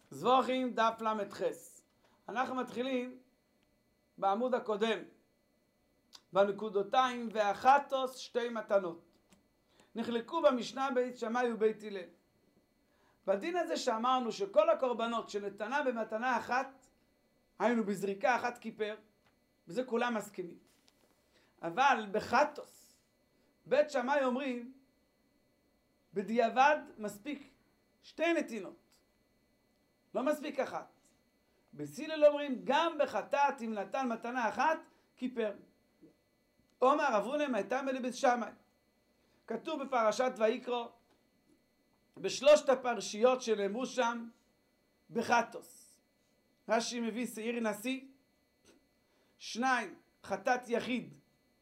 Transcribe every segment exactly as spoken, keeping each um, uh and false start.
זבוכים דף למ"ח. אנחנו מתחילים בעמוד הקודם, בנקודותיים ואחתוס שתי מתנות. נחלקו במשנה בית שמאי ובית הלל. בדין הזה שאמרנו שכל הקורבנות שנתנה במתנה אחת, היינו בזריקה אחת כיפר, בזה כולם מסכימים. אבל בחתוס, בית שמאי אומרים, בדיעבד מספיק שתי נתינות, לא מספיק אחת. בית הלל אומרים, גם בחטאת אם נתן מתנה אחת, כיפר. אומר רב הונא מהתמא לבית שמאי. כתוב בפרשת ויקרא, בשלושת הפרשיות שנאמרו שם, בחתוס. רש"י מביא שעיר נשיא, שניים, חטאת יחיד.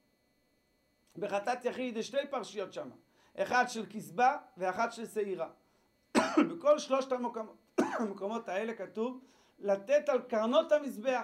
בחטאת יחיד יש שתי פרשיות שם, אחד של כסבה ואחת של שעירה. בכל שלושת המקומות, המקומות האלה כתוב לתת על קרנות המזבח.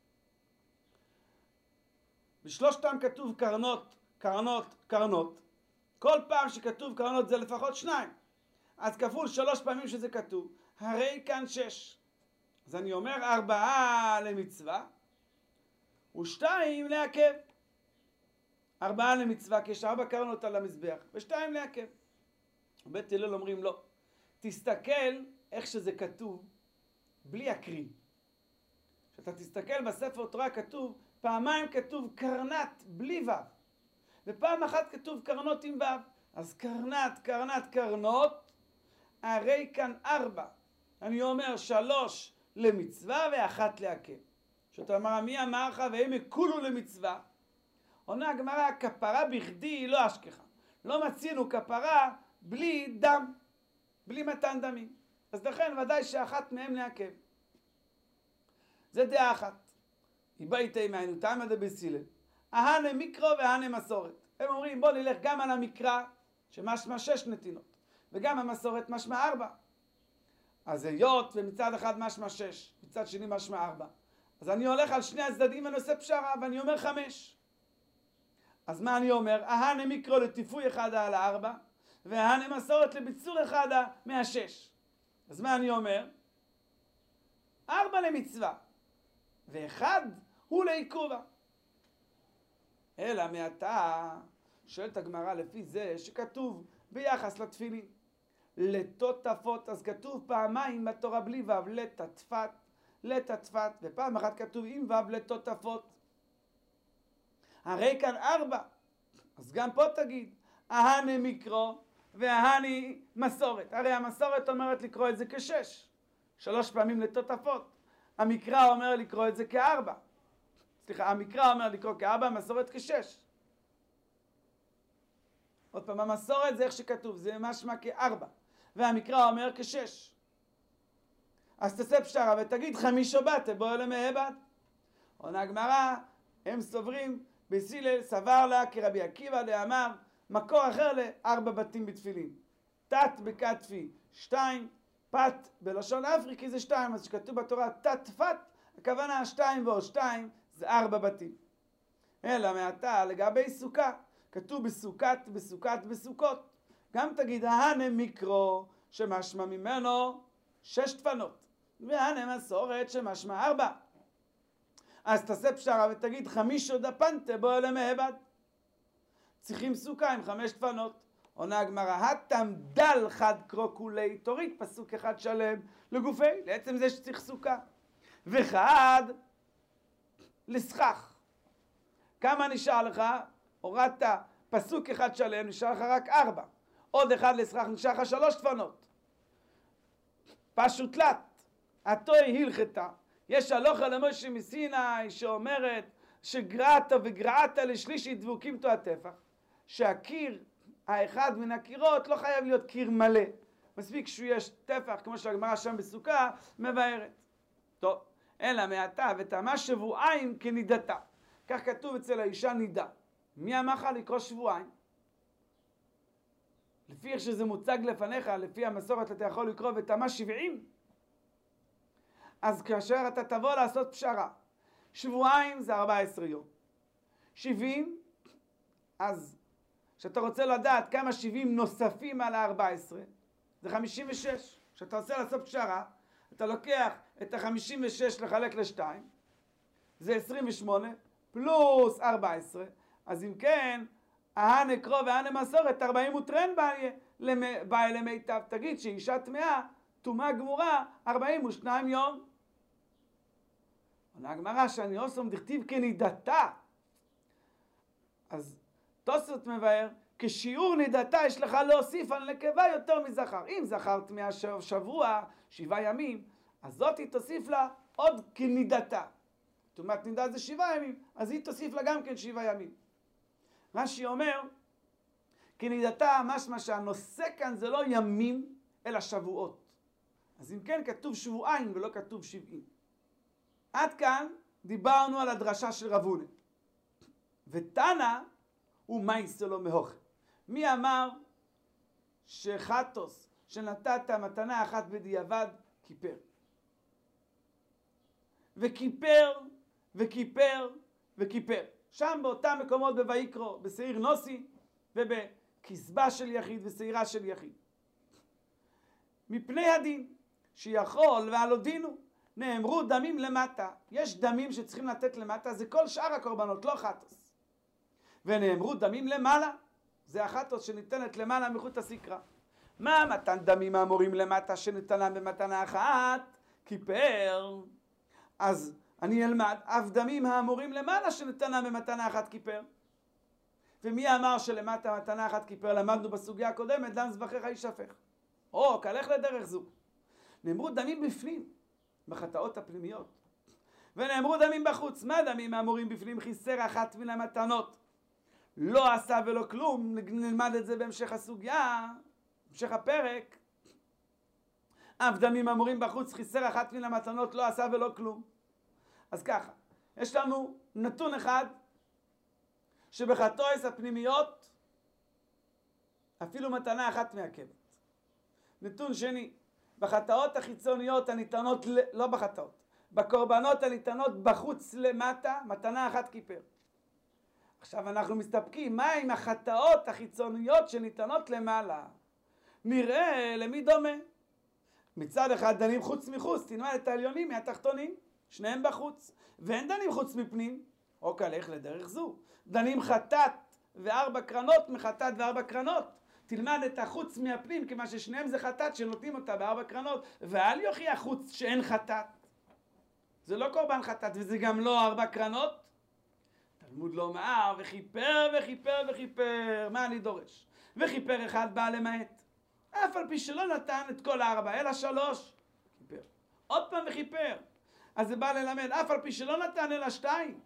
בשלושתם כתוב קרנות, קרנות, קרנות. כל פעם שכתוב קרנות זה לפחות שניים. אז כפול שלוש פעמים שזה כתוב, הרי כאן שש. אז אני אומר ארבעה למצווה ושתיים לעכב. ארבעה למצווה, כי יש ארבע קרנות על המזבח, ושתיים לעכב. בית הלל אומרים לא. תסתכל איך שזה כתוב, בלי הקריא. כשאתה תסתכל בספר תורה כתוב, פעמיים כתוב קרנת בלי ו', ופעם אחת כתוב קרנות עם ו'. אז קרנת, קרנת, קרנות, הרי כאן ארבע. אני אומר שלוש למצווה ואחת לעכב. שאתה אומר, מי אמר לך והם הכולו למצווה? עונה הגמרא, כפרה בכדי לא אשכחה. לא מצינו כפרה בלי דם, בלי מתן דמים. אז לכן ודאי שאחת מהם לעכב. זה דעה אחת. איבאיתי מעיינו תמא דבית הלל. ההנה מיקרו והנה מסורת. הם אומרים בוא נלך גם על המקרא שמשמע שש נתינות, וגם המסורת משמע ארבע. אז היות ומצד אחד משמע שש, מצד שני משמע ארבע. אז אני הולך על שני הצדדים ואני עושה פשרה ואני אומר חמש. אז מה אני אומר? ההנה מיקרו לטיפוי אחד על הארבע, וההנה מסורת לביצור אחד מהשש. אז מה אני אומר? ארבע למצווה, ואחד הוא לעיכובה. אלא מעתה, שואלת הגמרא לפי זה שכתוב ביחס לתפילין. לטוטפות, אז כתוב פעמיים בתורה בלי ו', לטטפת, לטטפת, ופעם אחת כתוב עם ו' לטוטפות. הרי כאן ארבע, אז גם פה תגיד, ההנה מיקרו וההני מסורת. הרי המסורת אומרת לקרוא את זה כשש, שלוש פעמים לטוטפות. המקרא אומר לקרוא את זה כארבע. סליחה, המקרא אומר לקרוא כארבע, המסורת כשש. עוד פעם, המסורת זה איך שכתוב, זה משמע כארבע. והמקרא אומר כשש. אז תעשה פשרה ותגיד חמישו בתה, בוא אלה מהבד. עונה הגמרא, הם סוברים, בית הלל סבר לה כרבי עקיבא דאמר, מקור אחר לארבע בתים בתפילין. תת בכתפי שתיים, פת בלשון אפריקי זה שתיים, אז שכתוב בתורה תת פת, הכוונה שתיים ועוד שתיים זה ארבע בתים. אלא מעתה לגבי סוכה, כתוב בסוכת, בסוכת, בסוכות. גם תגיד ההנה מיקרו שמשמע ממנו שש דפנות, והנה מסורת שמשמע ארבע. אז תעשה פשרה ותגיד חמישו דפנתה בו אלה מהבד. צריכים סוכה עם חמש דפנות. עונה הגמרא, התם דל חד קרוקולי, תוריד פסוק אחד שלם לגופי, לעצם זה שצריך סוכה. וחד לסכך. כמה נשאר לך? הורדת פסוק אחד שלם, נשאר לך רק ארבע. עוד אחד לסכך, נשאר לך שלוש דפנות. פשוט תלת, התוי הלכתה. יש הלוכה למשה מסיני שאומרת שגרעת וגרעת לשלישי דבוקים תו הטפח. שהקיר האחד מן הקירות לא חייב להיות קיר מלא. מספיק שיש טפח, כמו שהגמרא שם בסוכה, מבארת. טוב, אלא מעתה ותמה שבועיים כנידתה. כך כתוב אצל האישה נידה. מי אמר לך לקרוא שבועיים? לפי איך שזה מוצג לפניך, לפי המסורת אתה יכול לקרוא ותמה שבעים. אז כאשר אתה תבוא לעשות פשרה, שבועיים זה ארבע עשרה יום. שבעים, אז כשאתה רוצה לדעת כמה שבעים נוספים על ה-ארבע עשרה, זה חמישים ושש. כשאתה רוצה לעשות פשרה, אתה לוקח את ה-חמישים ושש לחלק לשתיים, זה עשרים ושמונה, פלוס ארבע עשרה, אז אם כן, ההנה קרוב וההנה מסורת, ארבעים וטרן באי למיטב. תגיד שאישה טמאה, טומאה גמורה, ארבעים ושניים יום. עונה הגמרא שאני עושה דכתיב כנידתה. אז תוספות מבאר, כשיעור נידתה יש לך להוסיף על נקבה יותר מזכר. אם זכר טמאה שבוע, שבעה ימים, אז זאת היא תוסיף לה עוד כנידתה. טומאת נידה זה שבעה ימים, אז היא תוסיף לה גם כן שבעה ימים. רש"י אומר, כנידתה משמע שהנושא כאן זה לא ימים, אלא שבועות. אז אם כן כתוב שבועיים ולא כתוב שבעים. עד כאן דיברנו על הדרשה של רב הונא. ותנא הוא מייסה לו מהוכר. מי אמר שחטוס שנתת מתנה אחת בדיעבד כיפר? וכיפר וכיפר וכיפר. שם באותם מקומות בויקרו, בשעיר נוסי ובכסבה של יחיד ושעירה של יחיד. מפני הדין שיכול ועל הודינו נאמרו דמים למטה. יש דמים שצריכים לתת למטה, זה כל שאר הקורבנות, לא חטוס. ונאמרו דמים למעלה, זה החטוס שניתנת למעלה מחוץ הסקרה. מה מתן דמים האמורים למטה שניתנה במתנה אחת? כיפר. אז אני אלמד אף דמים האמורים למעלה שניתנה במתנה אחת כיפר. ומי אמר שלמטה מתנה אחת כיפר? למדנו בסוגיה הקודמת, דם זבחיך יישפך. או, כלך לדרך זו. נאמרו דמים בפנים, בחטאות הפנימיות. ונאמרו דמים בחוץ. מה דמים האמורים בפנים? חיסר אחת מן המתנות. לא עשה ולא כלום, נלמד את זה בהמשך הסוגיה, בהמשך הפרק. אף דמים האמורים בחוץ, חיסר אחת מן המתנות, לא עשה ולא כלום. אז ככה, יש לנו נתון אחד, שבחטאות הפנימיות, אפילו מתנה אחת מעכבת. נתון שני, בחטאות החיצוניות הניתנות, לא בחטאות, בקורבנות הניתנות בחוץ למטה, מתנה אחת כיפר. עכשיו אנחנו מסתפקים, מה עם החטאות החיצוניות שניתנות למעלה? נראה למי דומה. מצד אחד דנים חוץ מחוץ, תנמד את העליונים מהתחתונים, שניהם בחוץ, ואין דנים חוץ מפנים, או כלך לדרך זו. דנים חטאת וארבע קרנות מחטאת וארבע קרנות. תלמד את החוץ מהפנים, כמה ששניהם זה חטאת שנותנים אותה בארבע קרנות, ואל יוכיח חוץ שאין חטאת. זה לא קורבן חטאת, וזה גם לא ארבע קרנות. תלמוד לא מאר, וכיפר וכיפר וכיפר. מה אני דורש? וכיפר אחד בא למעט. אף על פי שלא נתן את כל הארבע, אלא שלוש. כיפר. עוד פעם וכיפר. אז זה בא ללמד, אף על פי שלא נתן אלא שתיים.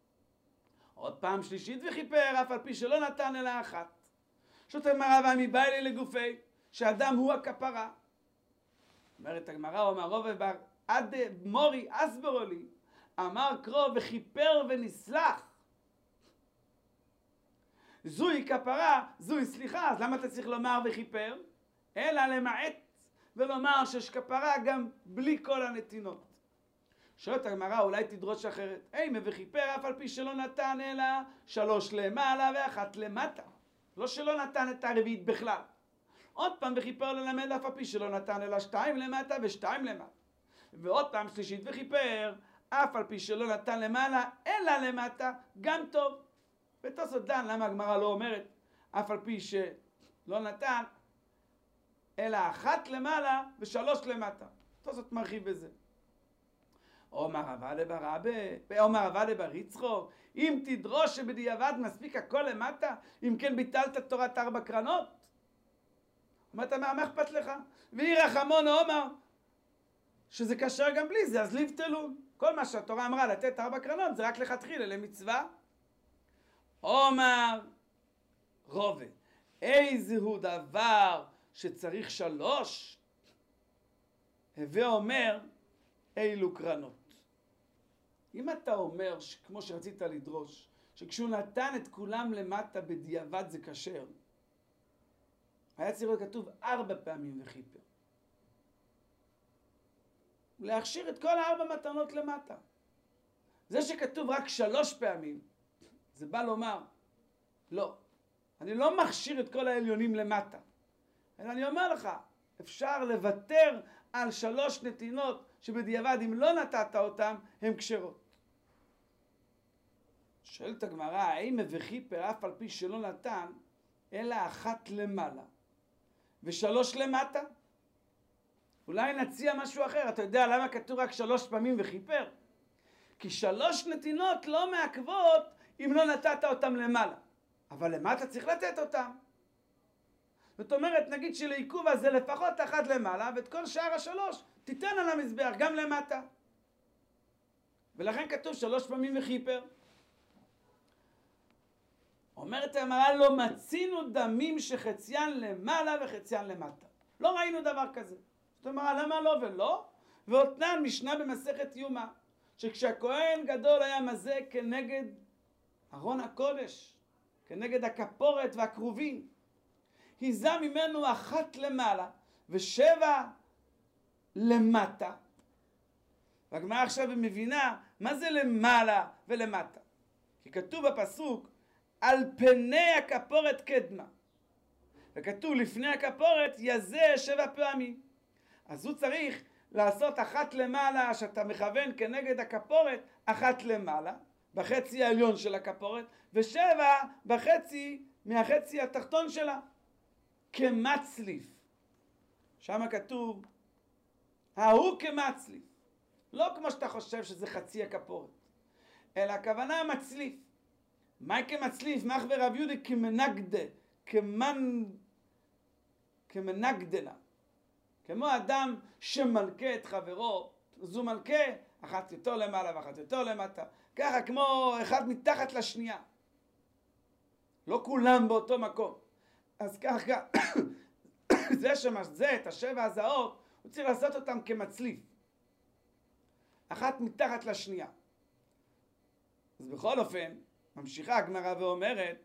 עוד פעם שלישית וכיפר, אף על פי שלא נתן אלא אחת. שו"ת הגמרא ועמי בא אלי לגופי, שאדם הוא הכפרה. אומרת הגמרא, אומר רוב בר, עד מורי אסברו לי, אמר קרוא וכיפר ונסלח. זוהי כפרה, זוהי סליחה. אז למה אתה צריך לומר וכיפר? אלא למעט ולומר שיש כפרה גם בלי כל הנתינות. שואלת הגמרא, אולי תדרוש אחרת. אימה וכיפר אף על פי שלא נתן אלא שלוש למעלה ואחת למטה. לא שלא נתן את הרביעית בכלל. עוד פעם וכיפר ללמד אף על פי שלא נתן אלא שתיים למטה ושתיים למטה. ועוד פעם שלישית וכיפר אף על פי שלא נתן למעלה אלא למטה, גם טוב. ותוספות דן למה הגמרא לא אומרת אף על פי שלא נתן אלא אחת למעלה ושלוש למטה. תוספות מרחיב בזה. אומר עבדי בר אבא, אומר עבדי בר יצחוק, אם תדרוש שבדיעבד מספיק הכל למטה, אם כן ביטלת תורת ארבע קרנות? אומרת, מה אכפת לך? ויהי רחמון אומר שזה קשר גם בלי זה, אז לבטלון. כל מה שהתורה אמרה לתת ארבע קרנות זה רק לכתחילה למצווה. אומר רובה, איזהו דבר שצריך שלוש? הווה אומר אילו קרנות. אם אתה אומר, כמו שרצית לדרוש, שכשהוא נתן את כולם למטה בדיעבד זה כשר, היה צריך להיות כתוב ארבע פעמים וכיפר. להכשיר את כל הארבע מתנות למטה. זה שכתוב רק שלוש פעמים, זה בא לומר, לא, אני לא מכשיר את כל העליונים למטה. אלא אני אומר לך, אפשר לוותר על שלוש נתינות שבדיעבד אם לא נתת אותם הם כשרות. שואלת הגמרא, האם וכיפר אף על פי שלא נתן אלא אחת למעלה ושלוש למטה? אולי נציע משהו אחר. אתה יודע למה כתוב רק שלוש פעמים וכיפר? כי שלוש נתינות לא מעכבות אם לא נתת אותם למעלה, אבל למטה צריך לתת אותם. זאת אומרת, נגיד שלעיכוב הזה לפחות אחת למעלה, ואת כל שאר השלוש תיתן על המזבח גם למטה. ולכן כתוב שלוש פעמים וכיפר. אומרת הגמרא, לא מצינו דמים שחציין למעלה וחציין למטה. לא ראינו דבר כזה. זאת אומרת, למה לא ולא? ואותנן משנה במסכת יומא, שכשהכהן גדול היה מזה כנגד ארון הקודש, כנגד הכפורת והקרובים, היזה ממנו אחת למעלה ושבע למטה. והגמרא עכשיו מבינה מה זה למעלה ולמטה. כי כתוב בפסוק על פני הכפורת קדמה, וכתוב לפני הכפורת יזה שבע פעמים. אז הוא צריך לעשות אחת למעלה שאתה מכוון כנגד הכפורת, אחת למעלה בחצי העליון של הכפורת, ושבע בחצי מהחצי התחתון שלה, כמצליף. שם כתוב ההוא כמצליף, לא כמו שאתה חושב שזה חצי הכפורת, אלא הכוונה מצליף. מה כמצליף? מח ורב יהודה כמנגדה, כמן, כמנגדלה, כמו אדם שמלכה את חברו, זו מלכה אחת יותר למעלה ואחת יותר למטה, ככה כמו אחד מתחת לשנייה, לא כולם באותו מקום. אז ככה זה שמזה את השבע הזעות הוא צריך לעשות אותם כמצליף, אחת מתחת לשנייה. אז בכל אופן ממשיכה הגמרא ואומרת,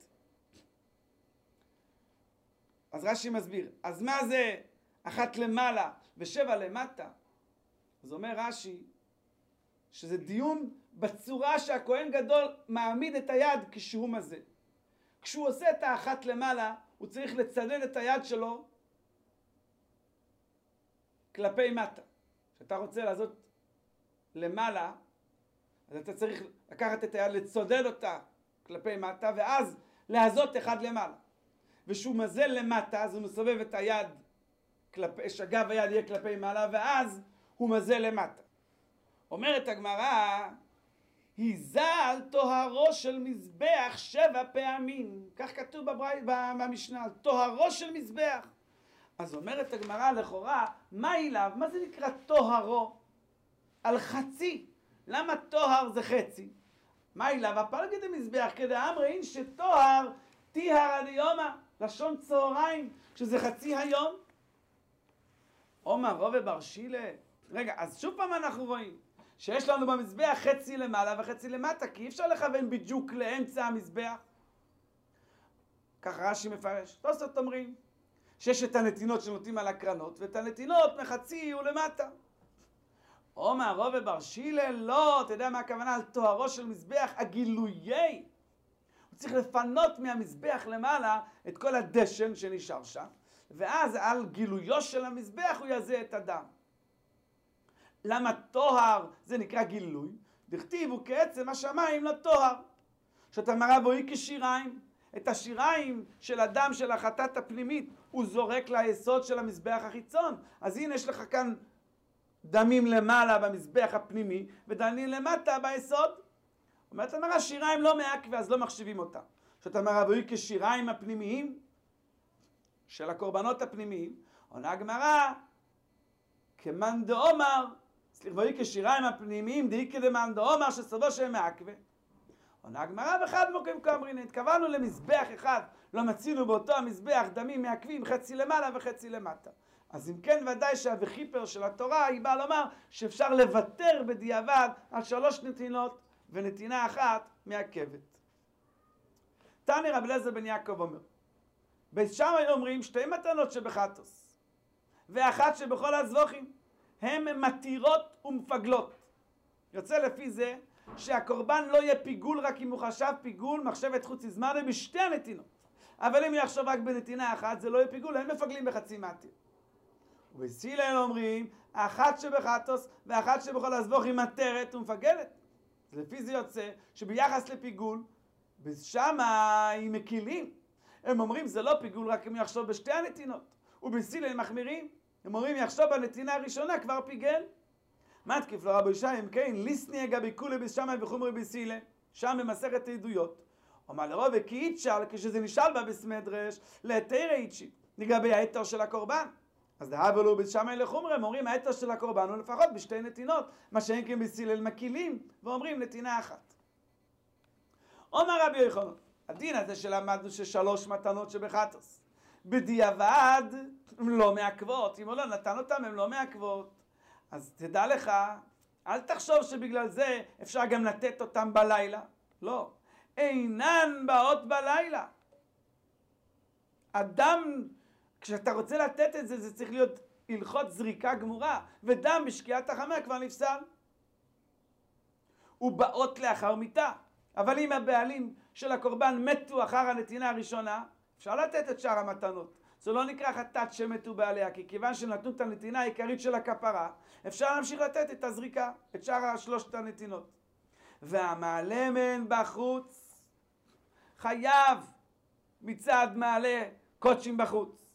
אז רש"י מסביר, אז מה זה אחת למעלה ושבע למטה? אז אומר רש"י שזה דיון בצורה שהכהן גדול מעמיד את היד כשהוא מזה. כשהוא עושה את האחת למעלה הוא צריך לצנן את היד שלו כלפי מטה. כשאתה רוצה לעשות למעלה, אז אתה צריך לקחת את היד, לצודד אותה כלפי מטה, ואז להזות אחד למעלה. ושהוא מזה למטה, אז הוא מסובב את היד, כלפי, שגב היד יהיה כלפי מעלה, ואז הוא מזה למטה. אומרת הגמרא, היזה על טוהרו של מזבח שבע פעמים. כך כתוב בברית, במשנה, על טוהרו של מזבח. אז אומרת הגמרא לכאורה, מה אליו? מה זה נקרא טוהרו? על חצי. למה טוהר זה חצי? מה אליו? הפלגי דמזבח כדי אמרין שטוהר טיהר עד יומא, לשון צהריים, שזה חצי היום. אומר רבי בר שילה, רגע, אז שוב פעם אנחנו רואים שיש לנו במזבח חצי למעלה וחצי למטה, כי אי אפשר לכוון בדיוק לאמצע המזבח. ככה רש"י מפרש. תוספות אומרים שיש את הנתינות שנותנים על הקרנות, ואת הנתינות מחצי ולמטה. אומר רבי בר שילה, לא, אתה יודע מה הכוונה על טוהרו של מזבח? הגילויי. הוא צריך לפנות מהמזבח למעלה את כל הדשן שנשאר שם, ואז על גילויו של המזבח הוא יזה את הדם. למה טוהר זה נקרא גילוי? דכתיב הוא כעצם השמיים לטוהר. שאתה מראה בו היא כשיריים. את השיריים של הדם של החטאת הפנימית הוא זורק ליסוד של המזבח החיצון. אז הנה יש לך כאן דמים למעלה במזבח הפנימי ודמים למטה ביסוד. אומרת המראה שיריים לא מעכבה, אז לא מחשיבים אותה. שאתה מראה בו היא כשיריים הפנימיים של הקורבנות הפנימיים. עונה הגמרא כמאן דאמר, סליחה, והיא כשיריים הפנימיים דאי כדמאן דאמר שסודו שהם מעכבה. עונה הגמרא בחד מוקם כאמרין, התכוונו למזבח אחד, לא מצינו באותו המזבח דמים מעכבים חצי למעלה וחצי למטה. אז אם כן ודאי שהוויכיפר של התורה היא באה לומר שאפשר לוותר בדיעבד על שלוש נתינות ונתינה אחת מעכבת. תני רב אליעזר בן יעקב אומר, בית שמאי אומרים שתי מתנות שבחטוס ואחת שבכל הזבוחים הן מתירות ומפגלות. יוצא לפי זה שהקורבן לא יהיה פיגול רק אם הוא חשב פיגול מחשבת חוץ זמנה בשתי הנתינות, אבל אם יחשוב רק בנתינה אחת זה לא יהיה פיגול, הם מפגלים בחצי מתיר. ובסילל אומרים, אחת שבחטוס ואחת שבכל הזבוך היא מטרת ומפגלת. לפי זה יוצא שביחס לפיגול, שמה היא מקילים. הם אומרים זה לא פיגול רק אם יחשוב בשתי הנתינות. ובסילל הם מחמירים. הם אומרים יחשוב בנתינה הראשונה כבר פיגל. מתקיף לו רבו ישי אם כן, ליסני אגבי כולי בשמי וחומרי בסילל. שם במסכת העדויות. אומר לרוב וכי יתשאל כשזה נשאל בה בסמדרש להתיר איצ'י לגבי היתר של הקורבן. אז דהב לו בשמי לחומרי, הם אומרים היתר של הקורבן הוא לפחות בשתי נתינות, מה שאין כן בסילל מקילים ואומרים נתינה אחת. אומר רבי יוחנן, הדין הזה שלמדנו ששלוש מתנות שבחטוס בדיעבד הם לא מעכבות, אם הוא לא נתן אותם הם לא מעכבות, אז תדע לך, אל תחשוב שבגלל זה אפשר גם לתת אותם בלילה, לא, אינן באות בלילה. אדם, כשאתה רוצה לתת את זה, זה צריך להיות הלכות זריקה גמורה, ודם בשקיעת החמה כבר נפסל. ובאות לאחר מיתה. אבל אם הבעלים של הקורבן מתו אחר הנתינה הראשונה, אפשר לתת את שאר המתנות. זה לא נקרא חטאת שמתו בעליה, כי כיוון שנתנו את הנתינה העיקרית של הכפרה, אפשר להמשיך לתת את הזריקה, את שאר השלושת הנתינות. והמעלה מהן בחוץ, חייב מצד מעלה קודשים בחוץ.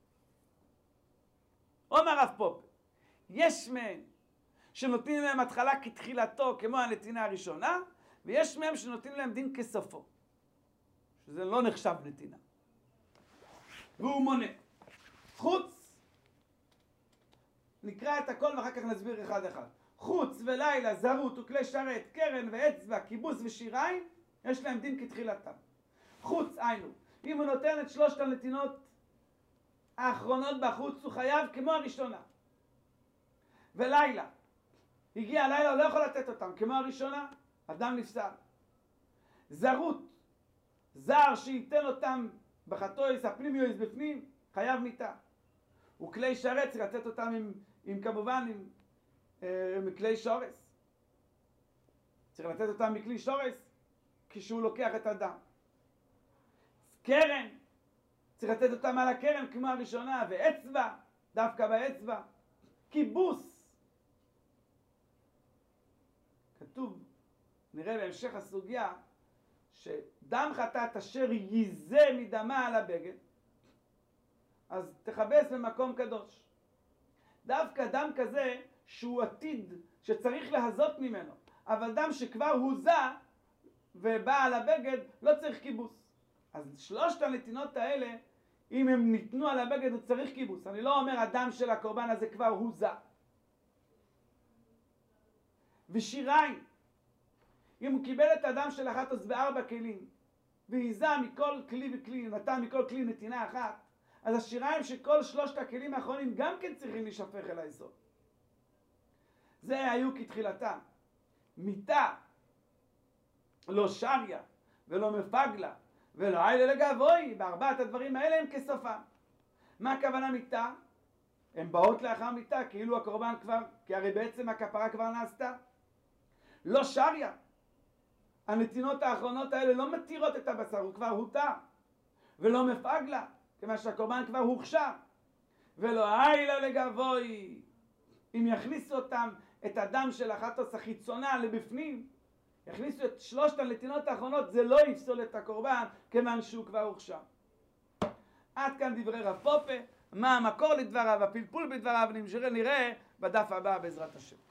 אומר רב פופ, יש מהם שנותנים להם התחלה כתחילתו כמו הנתינה הראשונה, ויש מהם שנותנים להם דין כסופו, שזה לא נחשב נתינה. והוא מונה. חוץ, נקרא את הכל ואחר כך נסביר אחד אחד. חוץ ולילה, זרות וכלי שרת, קרן ואצבע, כיבוס ושיריים, יש להם דין כתחילתם. חוץ, היינו. אם הוא נותן את שלושת הנתינות האחרונות בחוץ, הוא חייב כמו הראשונה. ולילה. הגיע הלילה, הוא לא יכול לתת אותם. כמו הראשונה, אדם נפסל. זרות. זר שייתן אותם בחטויס, הפנימיוס בפנים, חייב מיתה. וכלי שרת, צריך לתת אותם עם, עם כמובן, עם, עם, עם כלי שורס. צריך לתת אותם מכלי שורס, כשהוא לוקח את הדם. קרן, צריך לתת אותם על הקרן כמו הראשונה, ואצבע, דווקא באצבע. כיבוס. כתוב, נראה בהמשך הסוגיה, שדם חטאת אשר ייזה מדמה על הבגד, אז תכבס במקום קדוש. דווקא דם כזה שהוא עתיד, שצריך להזות ממנו, אבל דם שכבר הוזה ובא על הבגד, לא צריך כיבוס. אז שלושת הנתינות האלה, אם הם ניתנו על הבגד, הוא צריך כיבוס. אני לא אומר הדם של הקורבן הזה כבר הוזה. ושיריים, אם הוא קיבל את הדם של החטוס בארבע כלים, והיזה מכל כלי וכלי, נתן מכל כלי נתינה אחת, אז השיריים של כל שלושת הכלים האחרונים גם כן צריכים להישפך אל היסוד. זה היו כתחילתם. מיתה, לא שריה, ולא מפגלה, ולא עילה לגבוי, בארבעת הדברים האלה הם כסופם. מה הכוונה מיתה? הן באות לאחר מיתה, כאילו הקורבן כבר, כי הרי בעצם הכפרה כבר נעשתה. לא שריה. הנתינות האחרונות האלה לא מתירות את הבשר, הוא כבר הותר. ולא מפגלה, כמה שהקורבן כבר הוכשר. ולא עילה לגבוי. אם יכניסו אותם, את הדם של החטוס החיצונה לבפנים, יכניסו את שלושת הנתינות האחרונות, זה לא יפסול את הקורבן, כיוון שהוא כבר הוכשר. עד כאן דברי רב פופה, מה המקור לדבריו, הפלפול בדבריו, נראה בדף הבא בעזרת השם.